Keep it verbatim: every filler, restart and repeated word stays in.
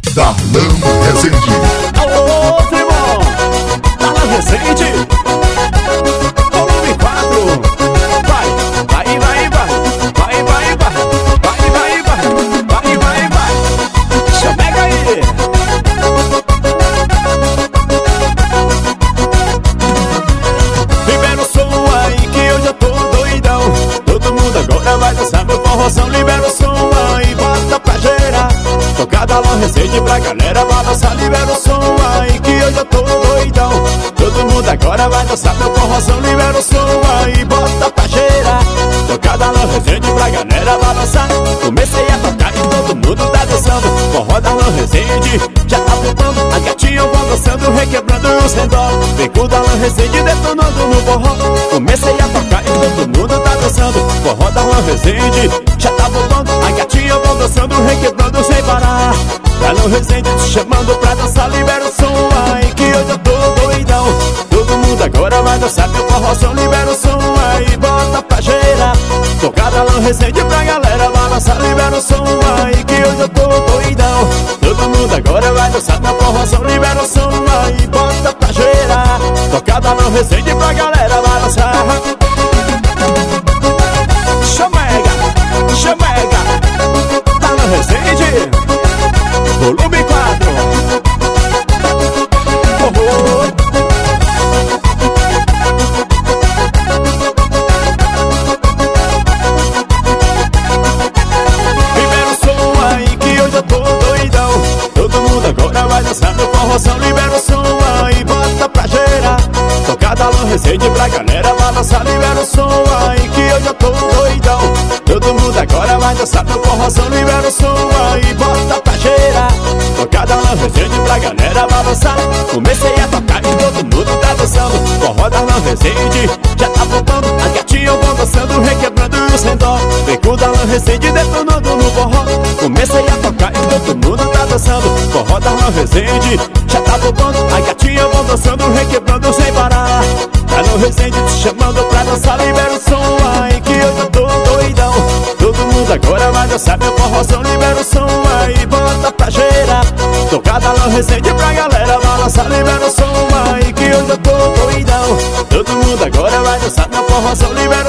Darlan Rezende. Alô, primo, Darlan Rezende, volume quatro. Vai, vai, vai, vai, vai, vai, vai, vai, vai, vai, vai, vai, vai. Chamega aí. Libera o som aí que hoje eu tô doidão. Todo mundo agora vai dançar meu forrozão. Libera o som aí, bota pra gerar. Tocar Darlan Rezende pra galera balançar. Libera o som aí que hoje eu tô doidão. Todo mundo agora vai dançar meu forrozão. Libera o som aí, bota pra gerar. Tocar Darlan Rezende pra galera balançar. Comecei a tocar e todo mundo tá dançando. Forró Darlan Rezende já tá bombando. As gatinhas vão dançando, requebrando os redor. Vem com o Darlan Rezende detonando no forró. Comecei a tocar e todo mundo tá dançando. Forró Darlan Rezende já tá bombando. As gatinhas vão dançando, requebrando sem parar. Darlan Rezende te chamando pra dançar. Libera o som aí que hoje eu tô doidão. Todo mundo agora vai dançar meu forrozão. Libera o som aí, bota pra gerar. Tocar Darlan Rezende pra galera balançar. Libera o som aí que hoje eu tô doidão. Todo mundo agora vai dançar meu forrozão. Libera o som aí, bota pra gerar. Tocar Darlan Rezende pra galera balançar. Chamega, chamega, Darlan Rezende, volume quatro. Oh, oh. Libera o som aí que hoje eu tô doidão. Todo mundo agora vai dançar meu forrozão. Libera o som aí, bota pra gerar. Tocar Darlan Rezende pra galera balançar. Libera o som aí que hoje eu tô doidão. Todo mundo agora vai dançar meu forrozão. Libera o som aí, bota pra gerar. Tocar Darlan Rezende pra galera balançar. Comecei a tocar e todo mundo tá dançando. Forró Darlan Rezende já tá bombando. As gatinhas vão dançando, requebrando os redor. Vem com o Darlan Rezende detonando no forró. Comecei a tocar e todo mundo tá dançando. Forró Darlan Rezende já tá bombando. As gatinhas vão dançando, requebrando sem parar. Darlan Rezende te chamando pra dançar. Libera o som aí que eu tô doidão. Todo mundo agora vai dançar meu forrozão. Libera o som aí, bota pra gerar. Tocar Darlan Rezende pra galera balançar. Libera o som aí que eu tô doidão. Todo mundo agora vai dançar meu forrozão. Libera